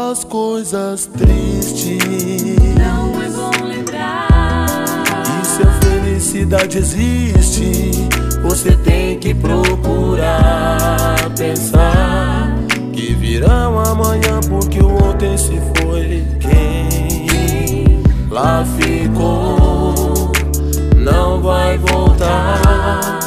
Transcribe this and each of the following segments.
as coisas tristes. Não é bom lembrar. E se a felicidade existe, você tem que procurar pensar que virão amanhã, porque o ontem se foi. Quem lá ficou não vai voltar.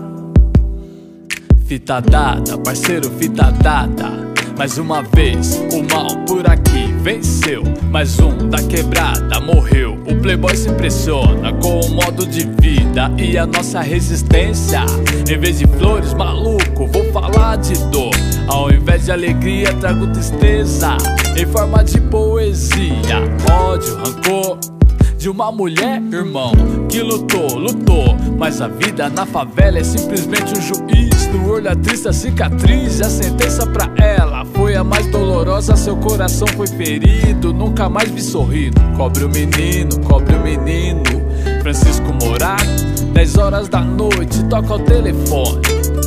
Fita dada, parceiro, fita dada. Mais uma vez, o mal por aqui venceu. Mais um da quebrada morreu. O playboy se impressiona com o modo de vida e a nossa resistência. Em vez de flores, maluco, vou falar de dor. Ao invés de alegria, trago tristeza em forma de poesia. Ódio, rancor de uma mulher, irmão, que lutou, mas a vida na favela é simplesmente um juiz. No olho a triste a cicatriz, a sentença pra ela foi a mais dolorosa. Seu coração foi ferido, nunca mais vi sorrido. Cobre o menino, Francisco Morato. 10 horas da noite, toca o telefone.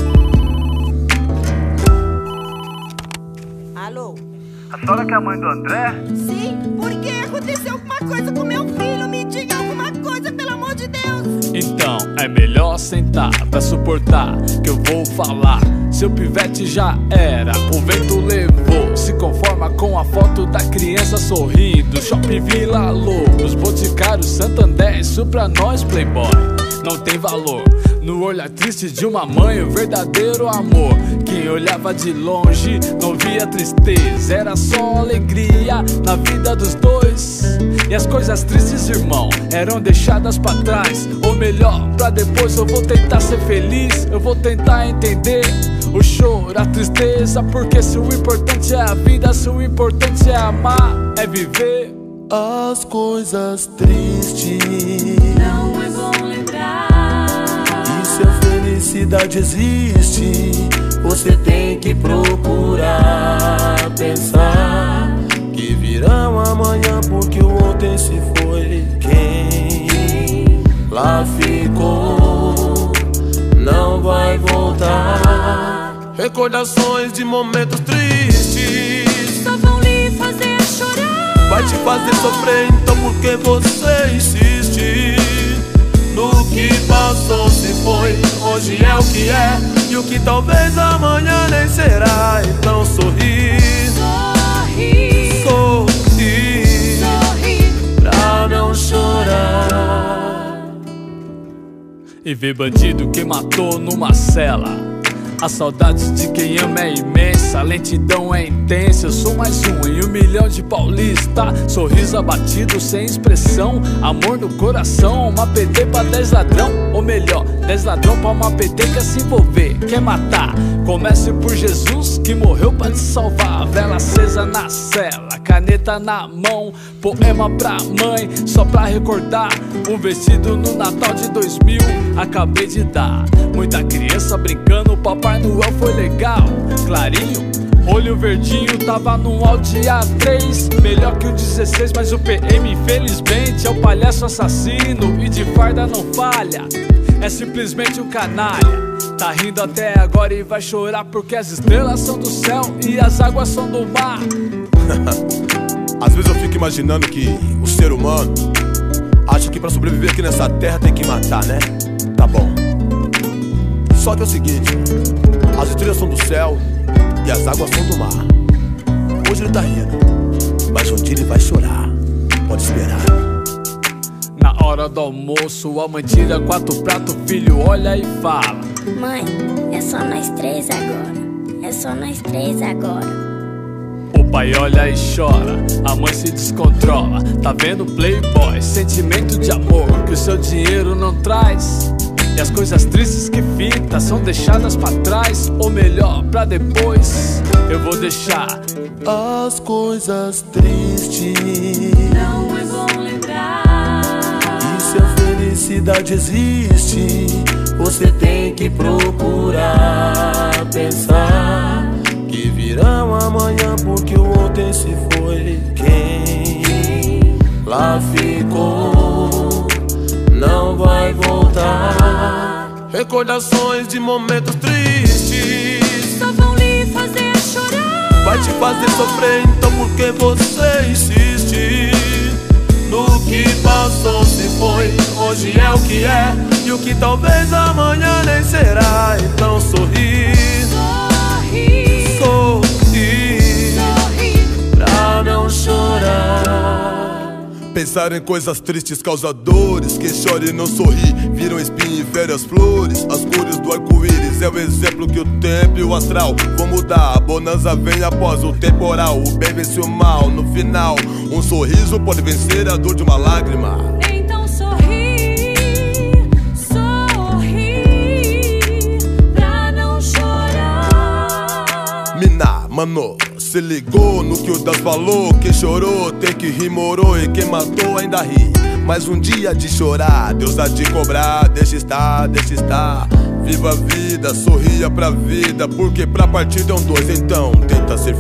Alô? A senhora que é a mãe do André? Sim, por que aconteceu alguma coisa com meu filho? Me diga alguma coisa, pelo amor de Deus. Então é melhor sentar pra suportar que eu vou falar. Seu pivete já era, o vento levou. Se conforma com a foto da criança sorrindo. Shopping Vila Lobos, Boticário, Santander. Isso pra nós, playboy, não tem valor. No olhar triste de uma mãe, o verdadeiro amor. Quem olhava de longe não via tristeza, era só alegria na vida dos dois. E as coisas tristes, irmão, eram deixadas pra trás. Ou melhor, pra depois. Eu vou tentar ser feliz, eu vou tentar entender o choro, a tristeza. Porque se o importante é a vida, se o importante é amar, é viver. As coisas tristes. Não é bom lembrar. Se a felicidade existe, você tem que procurar pensar que virão amanhã, porque o ontem se foi. Quem lá ficou não vai voltar. Recordações de momentos tristes Só vão lhe fazer chorar. vai te fazer sofrer, então por que você insiste? No que passou se foi, hoje é o que é, e o que talvez amanhã nem será. Então sorri, Sorri, sorri, sorri, pra não chorar. E ver bandido que matou numa cela. A saudade de quem ama é imensa, a lentidão é intensa. Eu sou mais um em 1 milhão de paulista. Sorriso abatido, sem expressão, amor no coração. Uma PT pra 10 ladrão, ou melhor, 10 ladrão pra uma PT quer se envolver, quer matar. Comece por Jesus, que morreu pra te salvar. Vela acesa na cela, caneta na mão, poema pra mãe, só pra recordar. Um vestido no Natal de 2000, acabei de dar. Muita criança brincando, o Papai Noel foi legal. Clarinho, olho verdinho, tava no Audi A3. Melhor que o 16, mas o PM infelizmente é o palhaço assassino. E de farda não falha, é simplesmente um canalha. Tá rindo até agora e vai chorar, porque as estrelas são do céu e as águas são do mar. Às vezes eu fico imaginando que o ser humano acha que pra sobreviver aqui nessa terra tem que matar, né? Tá bom. Só que é o seguinte, as estrelas são do céu e as águas são do mar. Hoje ele tá rindo, mas um dia ele vai chorar, pode esperar. Na hora do almoço, a mãe tira 4 pratos, o filho olha e fala: Mãe, é só nós 3 agora. É só nós 3 agora. O pai olha e chora, a mãe se descontrola. Tá vendo, playboy, sentimento de amor que o seu dinheiro não traz. E as coisas tristes que fita são deixadas pra trás, ou melhor, pra depois. Eu vou deixar as coisas tristes. não é bom lembrar. E se a felicidade existe, você tem que procurar pensar que virão amanhã, porque o ontem se foi. Quem lá ficou não vai voltar. Recordações de momentos tristes Só vão lhe fazer chorar. vai te fazer sofrer, então por porque você insiste. No que passou se foi, hoje é o que é, e o que talvez amanhã nem será. Então sorri, Sorri, sorri, sorri, pra não chorar. Pensar em coisas tristes causa dores. Quem chora e não sorri viram espinho e férias flores. As cores do arco-íris é o exemplo que o tempo e o astral vão mudar. A bonança vem após o temporal, o bem vence o mal no final. Um sorriso pode vencer a dor de uma lágrima. então sorri, sorri, pra não chorar. Mina, mano, se ligou no que o Das falou. Quem chorou tem que rir, morou, e quem matou ainda ri. Mais um dia de chorar, Deus há de cobrar. Deixa estar, deixa estar. Viva a vida, sorria pra vida, porque pra partir dão dois. Então tenta ser